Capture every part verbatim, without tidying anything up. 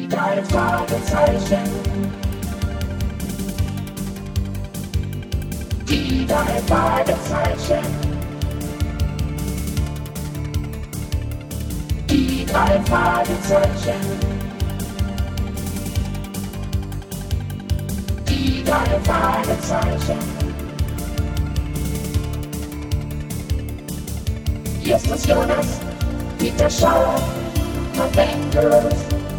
Die drei Fragezeichen. Die drei Fragezeichen. Die drei Fragezeichen. Die drei Fragezeichen. Justus Jonas, Peter Schauer, Avengers.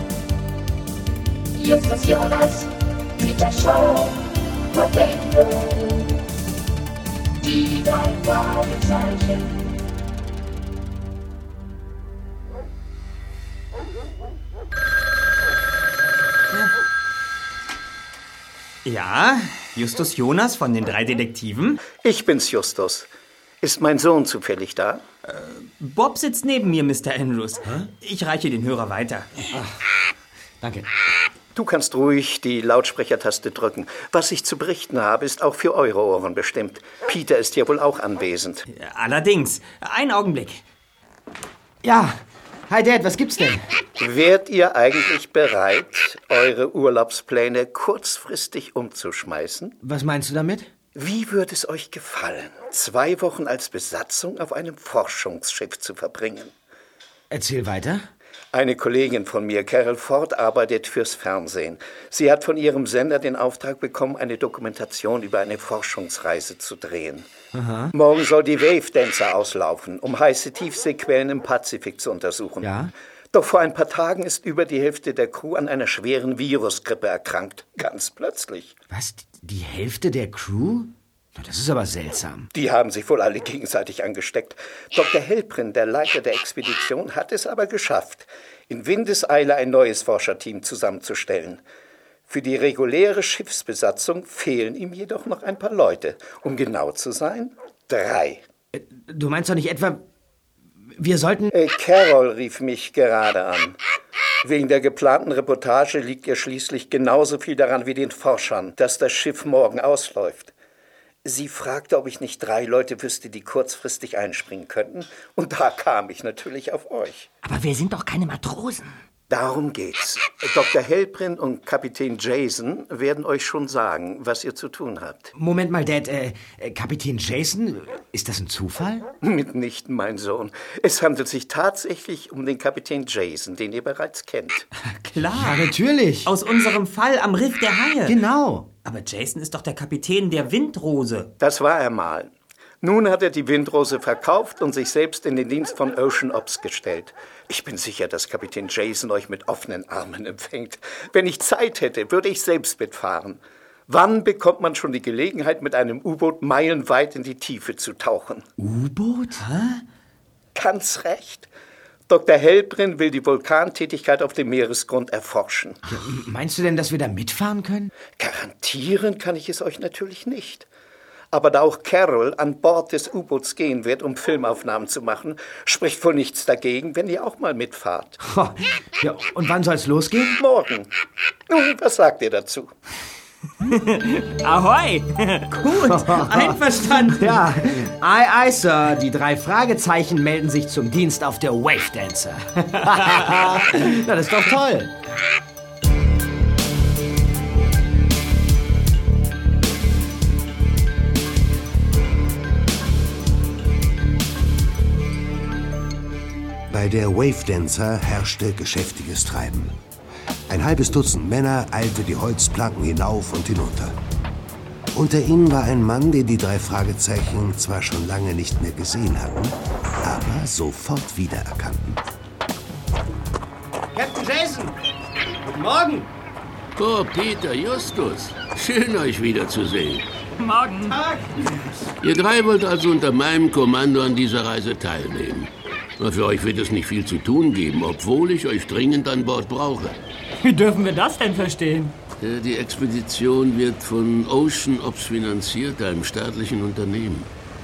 Justus Jonas, Peter Schauer, Avengers. Die drei Fragezeichen. Ja, Justus Jonas von den drei Detektiven. Ich bin's, Justus. Ist mein Sohn zufällig da? Äh, Bob sitzt neben mir, Mister Andrews. Hä? Ich reiche den Hörer weiter. Ach, danke. Du kannst ruhig die Lautsprechertaste drücken. Was ich zu berichten habe, ist auch für eure Ohren bestimmt. Peter ist ja wohl auch anwesend. Allerdings. Einen Augenblick. Ja. Hi Dad, was gibt's denn? Wärt ihr eigentlich bereit, eure Urlaubspläne kurzfristig umzuschmeißen? Was meinst du damit? Wie würde es euch gefallen, zwei Wochen als Besatzung auf einem Forschungsschiff zu verbringen? Erzähl weiter. Eine Kollegin von mir, Carol Ford, arbeitet fürs Fernsehen. Sie hat von ihrem Sender den Auftrag bekommen, eine Dokumentation über eine Forschungsreise zu drehen. Aha. Morgen soll die Wave Dancer auslaufen, um heiße Tiefseequellen im Pazifik zu untersuchen. Ja? Doch vor ein paar Tagen ist über die Hälfte der Crew an einer schweren Virusgrippe erkrankt. Ganz plötzlich. Was? Die Hälfte der Crew? Das ist aber seltsam. Die haben sich wohl alle gegenseitig angesteckt. Doktor Helprin, der Leiter der Expedition, hat es aber geschafft, in Windeseile ein neues Forscherteam zusammenzustellen. Für die reguläre Schiffsbesatzung fehlen ihm jedoch noch ein paar Leute. Um genau zu sein, drei. Du meinst doch nicht etwa, wir sollten... Äh, Carol rief mich gerade an. Wegen der geplanten Reportage liegt ihr schließlich genauso viel daran wie den Forschern, dass das Schiff morgen ausläuft. Sie fragte, ob ich nicht drei Leute wüsste, die kurzfristig einspringen könnten. Und da kam ich natürlich auf euch. Aber wir sind doch keine Matrosen. Darum geht's. Doktor Helprin und Kapitän Jason werden euch schon sagen, was ihr zu tun habt. Moment mal, Dad. Äh, Kapitän Jason, ist das ein Zufall? Mitnichten, mein Sohn. Es handelt sich tatsächlich um den Kapitän Jason, den ihr bereits kennt. Klar. Ja, natürlich. Aus unserem Fall am Riff der Haie. Genau. Aber Jason ist doch der Kapitän der Windrose. Das war er mal. Nun hat er die Windrose verkauft und sich selbst in den Dienst von Ocean Ops gestellt. Ich bin sicher, dass Kapitän Jason euch mit offenen Armen empfängt. Wenn ich Zeit hätte, würde ich selbst mitfahren. Wann bekommt man schon die Gelegenheit, mit einem U-Boot meilenweit in die Tiefe zu tauchen? U-Boot? Hä? Ganz recht. Doktor Helprin will die Vulkantätigkeit auf dem Meeresgrund erforschen. Ja, meinst du denn, dass wir da mitfahren können? Garantieren kann ich es euch natürlich nicht. Aber da auch Carol an Bord des U-Boots gehen wird, um Filmaufnahmen zu machen, spricht wohl nichts dagegen, wenn ihr auch mal mitfahrt. Oh, ja, und wann soll's losgehen? Morgen. Nun, was sagt ihr dazu? Ahoi! Gut, einverstanden. Ja, aye, aye, Sir. Die drei Fragezeichen melden sich zum Dienst auf der Wave Dancer. Na, das ist doch toll. Bei der Wave Dancer herrschte geschäftiges Treiben. Ein halbes Dutzend Männer eilte die Holzplanken hinauf und hinunter. Unter ihnen war ein Mann, den die drei Fragezeichen zwar schon lange nicht mehr gesehen hatten, aber sofort wiedererkannten. Captain Jason! Guten Morgen! Oh, Peter, Justus. Schön, euch wiederzusehen. Morgen. Tag! Ihr drei wollt also unter meinem Kommando an dieser Reise teilnehmen. Aber für euch wird es nicht viel zu tun geben, obwohl ich euch dringend an Bord brauche. Wie dürfen wir das denn verstehen? Die Expedition wird von Ocean Ops finanziert, einem staatlichen Unternehmen.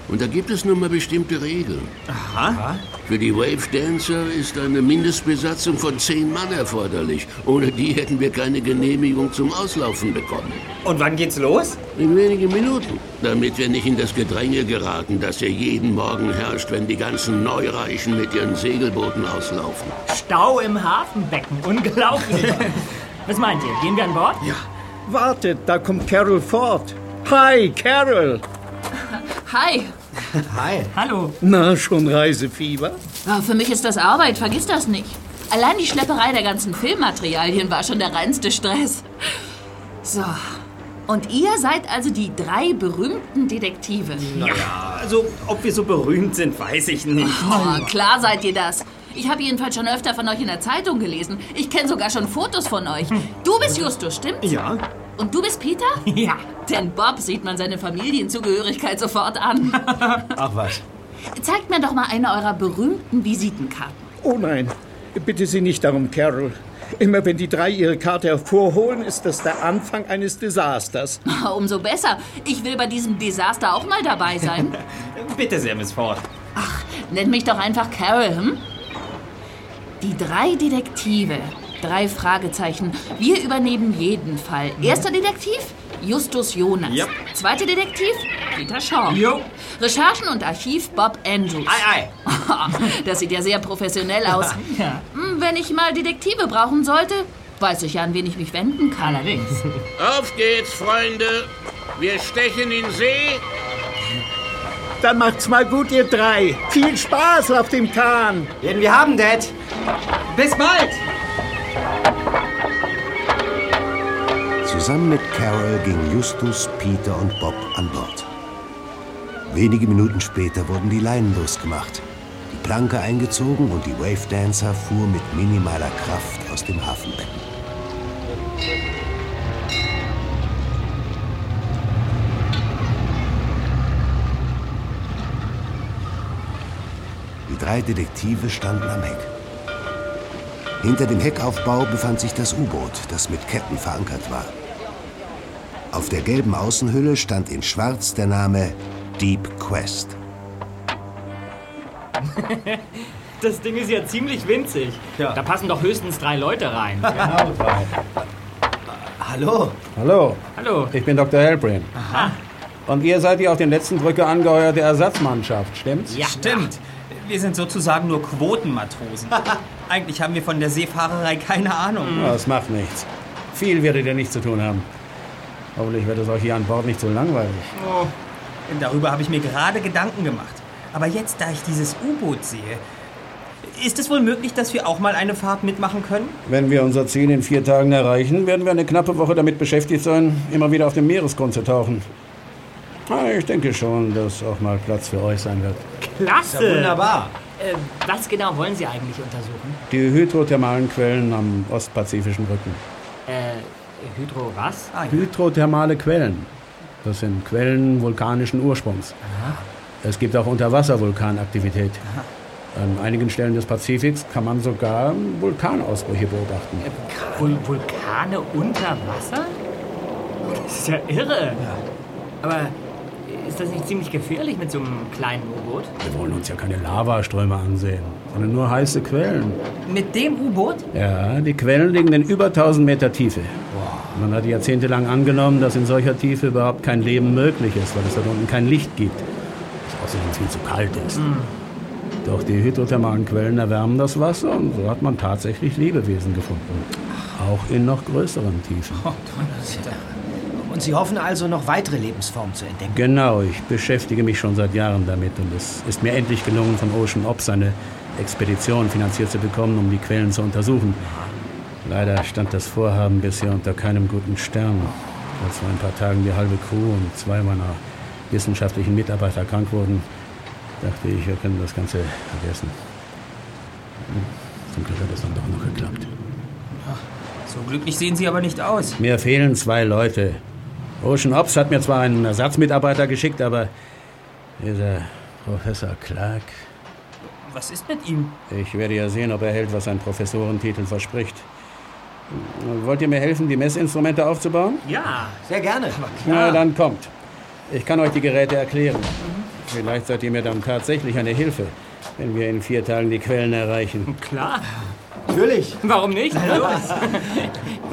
Und da gibt es nun mal bestimmte Regeln. Aha. Für die Wave Dancer ist eine Mindestbesatzung von zehn Mann erforderlich. Ohne die hätten wir keine Genehmigung zum Auslaufen bekommen. Und wann geht's los? In wenigen Minuten. Damit wir nicht in das Gedränge geraten, das hier jeden Morgen herrscht, wenn die ganzen Neureichen mit ihren Segelbooten auslaufen. Stau im Hafenbecken. Unglaublich. Was meint ihr? Gehen wir an Bord? Ja. Wartet, da kommt Carol Ford. Hi, Carol. Hi. Hi. Hallo. Na, schon Reisefieber? Ja, für mich ist das Arbeit, vergiss das nicht. Allein die Schlepperei der ganzen Filmmaterialien war schon der reinste Stress. So. Und ihr seid also die drei berühmten Detektive. Ja, also ob wir so berühmt sind, weiß ich nicht. Oh, klar seid ihr das. Ich habe jedenfalls schon öfter von euch in der Zeitung gelesen. Ich kenne sogar schon Fotos von euch. Du bist Justus, stimmt's? Ja. Und du bist Peter? Ja. Denn Bob sieht man seine Familienzugehörigkeit sofort an. Ach was. Zeigt mir doch mal eine eurer berühmten Visitenkarten. Oh nein, bitte Sie nicht darum, Carol. Immer wenn die drei ihre Karte hervorholen, ist das der Anfang eines Desasters. Umso besser. Ich will bei diesem Desaster auch mal dabei sein. Bitte sehr, Miss Ford. Ach, nennt mich doch einfach Carol, hm? Die drei Detektive. Drei Fragezeichen. Wir übernehmen jeden Fall. Erster Detektiv? Justus Jonas. Ja. Zweiter Detektiv? Peter Shaw. Jo. Recherchen und Archiv Bob Andrews. Ei, ei. Das sieht ja sehr professionell aus. Ja. Hm, Wenn ich mal Detektive brauchen sollte, weiß ich ja, an wen ich mich wenden kann. Allerdings. Auf geht's, Freunde. Wir stechen in See. Dann macht's mal gut, ihr drei. Viel Spaß auf dem Kahn. Werden wir haben, Dad. Bis bald! Zusammen mit Carol gingen Justus, Peter und Bob an Bord. Wenige Minuten später wurden die Leinen losgemacht, die Planke eingezogen und die Wave Dancer fuhr mit minimaler Kraft aus dem Hafenbecken. Die drei Detektive standen am Heck. Hinter dem Heckaufbau befand sich das U-Boot, das mit Ketten verankert war. Auf der gelben Außenhülle stand in Schwarz der Name Deep Quest. Das Ding ist ja ziemlich winzig. Ja. Da passen doch höchstens drei Leute rein. Genau, drei. Hallo. Hallo, Hallo. ich bin Doktor Halprin. Aha. Und ihr seid die auf den letzten Brücke angeheuerte Ersatzmannschaft, stimmt's? Ja. Stimmt. Wir sind sozusagen nur Quotenmatrosen. Eigentlich haben wir von der Seefahrerei keine Ahnung. Das macht nichts. Viel werdet ihr nicht zu tun haben. Hoffentlich wird es euch hier an Bord nicht so langweilig. Oh, denn darüber habe ich mir gerade Gedanken gemacht. Aber jetzt, da ich dieses U-Boot sehe, ist es wohl möglich, dass wir auch mal eine Fahrt mitmachen können? Wenn wir unser Ziel in vier Tagen erreichen, werden wir eine knappe Woche damit beschäftigt sein, immer wieder auf dem Meeresgrund zu tauchen. Ah, Ich denke schon, dass auch mal Platz für euch sein wird. Klasse. Ja, wunderbar. Äh, was genau wollen Sie eigentlich untersuchen? Die hydrothermalen Quellen am ostpazifischen Rücken. Äh, Hydro was? Ah, ja. Hydrothermale Quellen. Das sind Quellen vulkanischen Ursprungs. Es gibt auch Unterwasservulkanaktivität. An einigen Stellen des Pazifiks kann man sogar Vulkanausbrüche beobachten. Vul Vulkane unter Wasser? Das ist ja irre. Aber ist das nicht ziemlich gefährlich mit so einem kleinen U-Boot? Wir wollen uns ja keine Lavaströme ansehen, sondern nur heiße Quellen. Mit dem U-Boot? Ja, die Quellen liegen in über tausend Meter Tiefe. Man hat jahrzehntelang angenommen, dass in solcher Tiefe überhaupt kein Leben möglich ist, weil es dort unten kein Licht gibt. Es außerdem viel zu kalt ist. Mm. Doch die hydrothermalen Quellen erwärmen das Wasser und so hat man tatsächlich Lebewesen gefunden. Auch in noch größeren Tiefen. Oh, Und Sie hoffen also, noch weitere Lebensformen zu entdecken? Genau, ich beschäftige mich schon seit Jahren damit und es ist mir endlich gelungen, von Ocean Ops eine Expedition finanziert zu bekommen, um die Quellen zu untersuchen. Leider stand das Vorhaben bisher unter keinem guten Stern. Als vor ein paar Tagen die halbe Crew und zwei meiner wissenschaftlichen Mitarbeiter krank wurden, dachte ich, wir können das Ganze vergessen. Zum Glück hat es dann doch noch geklappt. So glücklich sehen Sie aber nicht aus. Mir fehlen zwei Leute. Ocean Ops hat mir zwar einen Ersatzmitarbeiter geschickt, aber dieser Professor Clark... Was ist mit ihm? Ich werde ja sehen, ob er hält, was sein Professorentitel verspricht. Wollt ihr mir helfen, die Messinstrumente aufzubauen? Ja. Sehr gerne. Na, dann kommt. Ich kann euch die Geräte erklären. Vielleicht seid ihr mir dann tatsächlich eine Hilfe, wenn wir in vier Tagen die Quellen erreichen. Klar. Natürlich. Warum nicht? Los.